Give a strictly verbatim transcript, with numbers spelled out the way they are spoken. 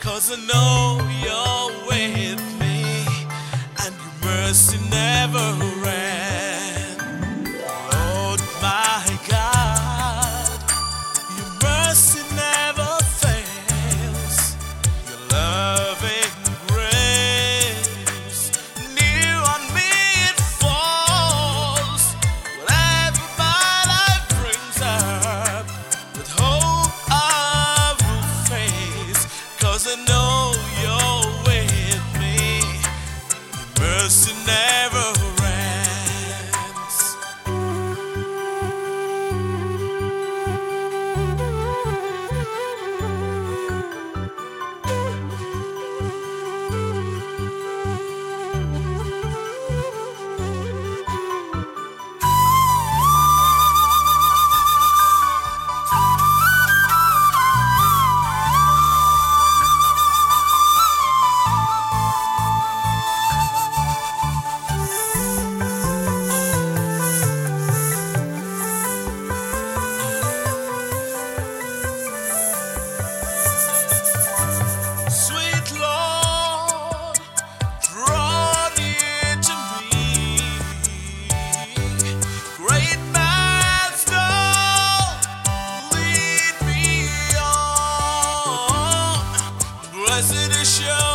'cause I know you're with me and your mercy never ends. Lord, my God, your mercy never fails. Your loving grace, new on me it falls. Whatever my life brings up, with hope I will face, 'cause I know you're with me. Your mercy never ends. Sweet Lord, draw near to me. Great Master, lead me on. Blessed assurance,